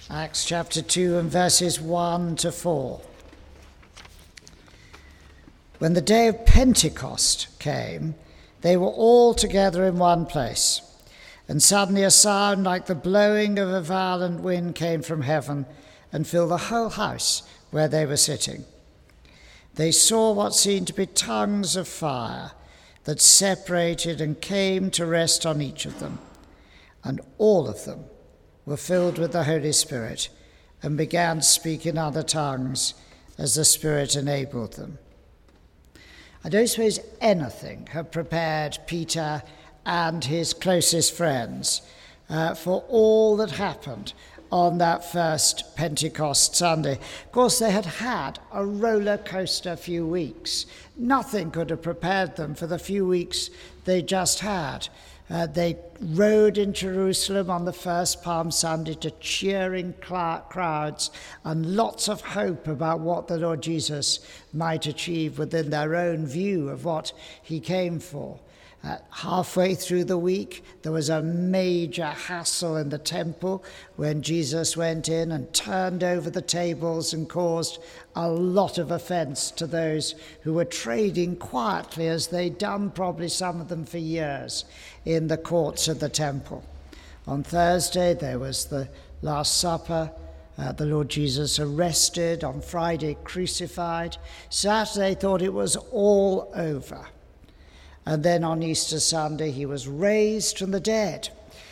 Acts chapter 2 and verses 1 to 4. When the day of Pentecost came, they were all together in one place. And suddenly a sound like the blowing of a violent wind came from heaven and filled the whole house where they were sitting. They saw what seemed to be tongues of fire that separated and came to rest on each of them. And all of them were filled with the Holy Spirit and began to speak in other tongues as the Spirit enabled them. I don't suppose anything had prepared Peter and his closest friends for all that happened on that first Pentecost Sunday. Of course, they had had a roller coaster few weeks. Nothing could have prepared them for the few weeks they just had. They rode in Jerusalem on the first Palm Sunday to cheering crowds and lots of hope about what the Lord Jesus might achieve within their own view of what he came for. Halfway through the week, there was a major hassle in the temple when Jesus went in and turned over the tables and caused a lot of offense to those who were trading quietly, as they'd done probably some of them for years, in the courts of the temple. On Thursday, there was the Last Supper, the Lord Jesus arrested, on Friday crucified. Saturday thought it was all over. And then on Easter Sunday, he was raised from the dead.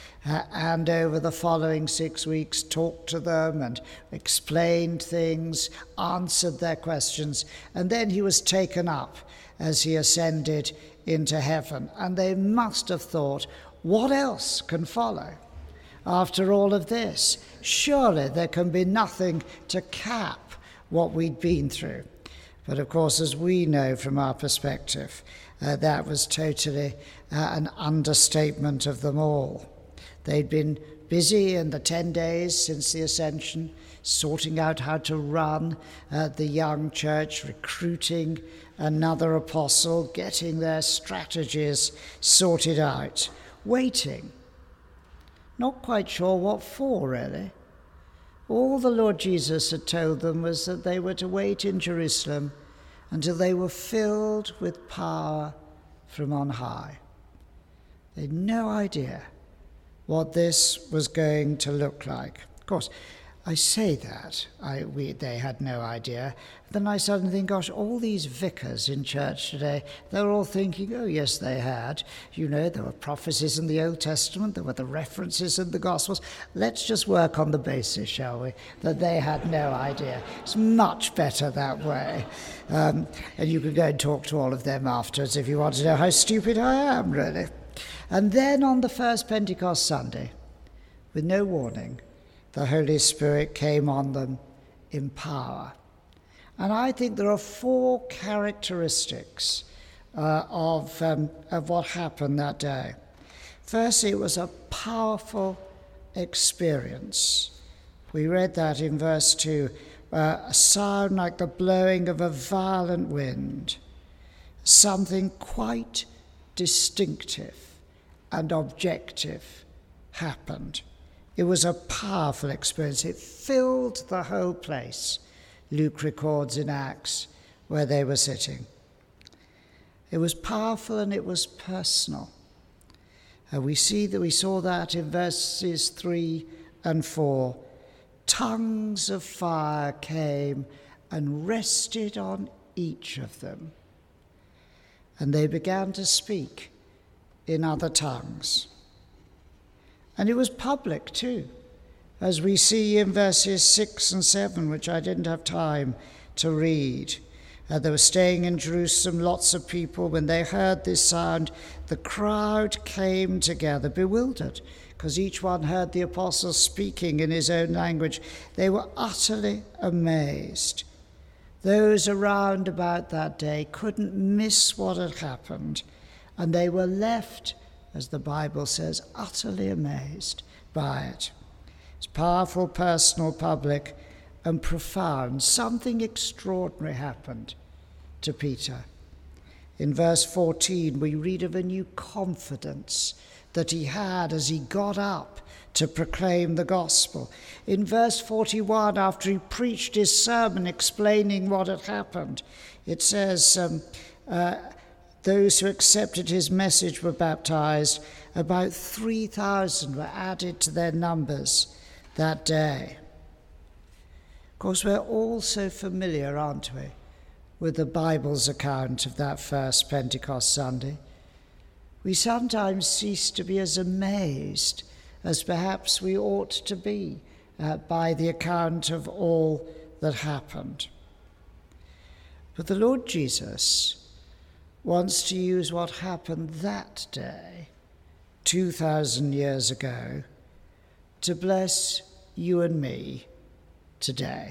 And over the following 6 weeks, talked to them and explained things, answered their questions. And then he was taken up as he ascended into heaven. And they must have thought, what else can follow after all of this? Surely there can be nothing to cap what we'd been through. But of course, as we know from our perspective, that was totally an understatement of them all. They'd been busy in the 10 days since the ascension, sorting out how to run the young church, recruiting another apostle, getting their strategies sorted out, waiting. Not quite sure what for, really. All the Lord Jesus had told them was that they were to wait in Jerusalem until they were filled with power from on high. They had no idea what this was going to look like. Of course, I say that, they had no idea. Then I suddenly think, gosh, all these vicars in church today, they're all thinking, oh yes, they had. You know, there were prophecies in the Old Testament, there were the references in the Gospels. Let's just work on the basis, shall we, that they had no idea. It's much better that way. And you can go and talk to all of them afterwards if you want to know how stupid I am, really. And then on the first Pentecost Sunday, with no warning, the Holy Spirit came on them in power. And I think there are 4 characteristics of what happened that day. Firstly, it was a powerful experience. We read that in verse 2, a sound like the blowing of a violent wind, something quite distinctive and objective happened. It was a powerful experience. It filled the whole place, Luke records in Acts, where they were sitting. It was powerful and it was personal. We saw that in verses 3 and 4. Tongues of fire came and rested on each of them. And they began to speak in other tongues. And it was public too, as we see in verses 6 and 7, which I didn't have time to read. They were staying in Jerusalem, lots of people. When they heard this sound, the crowd came together, bewildered, because each one heard the apostles speaking in his own language. They were utterly amazed. Those around about that day couldn't miss what had happened, and they were left, as the Bible says, utterly amazed by it. It's powerful, personal, public, and profound. Something extraordinary happened to Peter. In verse 14, we read of a new confidence that he had as he got up to proclaim the gospel. In verse 41, after he preached his sermon explaining what had happened, it says, those who accepted his message were baptized. About 3,000 were added to their numbers that day. Of course, we're all so familiar, aren't we, with the Bible's account of that first Pentecost Sunday. We sometimes cease to be as amazed as perhaps we ought to be by the account of all that happened. But the Lord Jesus wants to use what happened that day, 2,000 years ago, to bless you and me today.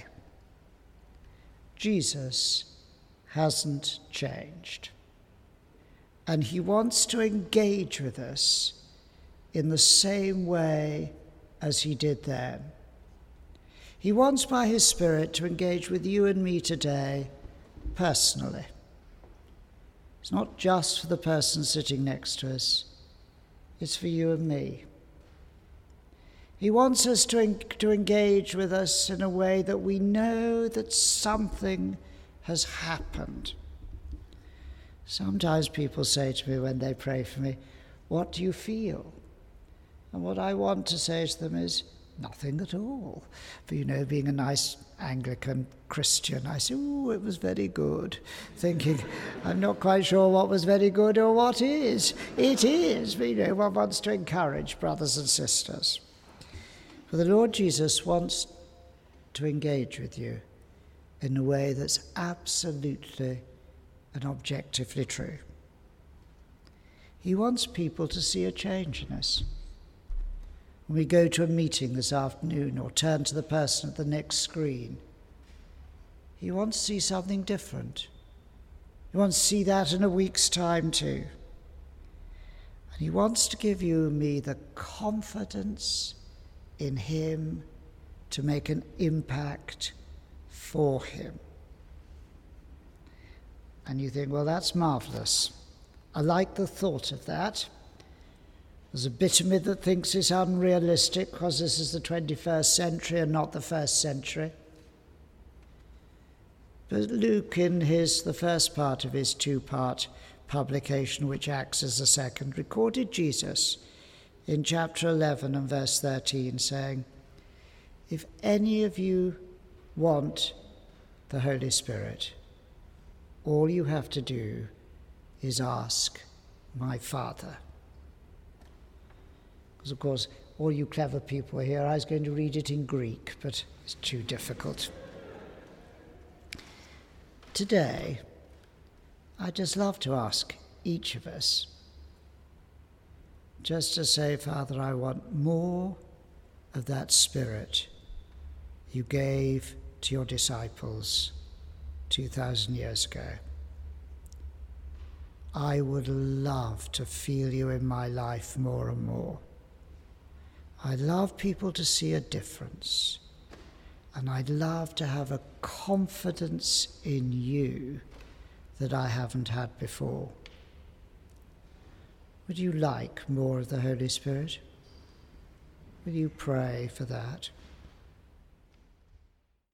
Jesus hasn't changed, and he wants to engage with us in the same way as he did then. He wants by his Spirit to engage with you and me today personally. It's not just for the person sitting next to us, it's for you and me. He wants us to engage with us in a way that we know that something has happened. Sometimes people say to me when they pray for me, "What do you feel?" And what I want to say to them is, nothing at all. But being a nice Anglican Christian, I say, "Ooh, it was very good," thinking, I'm not quite sure what was very good or what is. It is, but one wants to encourage brothers and sisters. For the Lord Jesus wants to engage with you in a way that's absolutely and objectively true. He wants people to see a change in us. When we go to a meeting this afternoon or turn to the person at the next screen, he wants to see something different. He wants to see that in a week's time too. And he wants to give you and me the confidence in him to make an impact for him. And you think, well, that's marvelous. I like the thought of that. There's a bit of me that thinks it's unrealistic because this is the 21st century and not the first century. But Luke, in the first part of his two-part publication, which acts as the second, recorded Jesus in chapter 11 and verse 13 saying, "If any of you want the Holy Spirit, all you have to do is ask my Father." Because, of course, all you clever people here, I was going to read it in Greek, but it's too difficult. Today, I'd just love to ask each of us just to say, "Father, I want more of that Spirit you gave to your disciples 2,000 years ago. I would love to feel you in my life more and more. I'd love people to see a difference, and I'd love to have a confidence in you that I haven't had before." Would you like more of the Holy Spirit? Will you pray for that?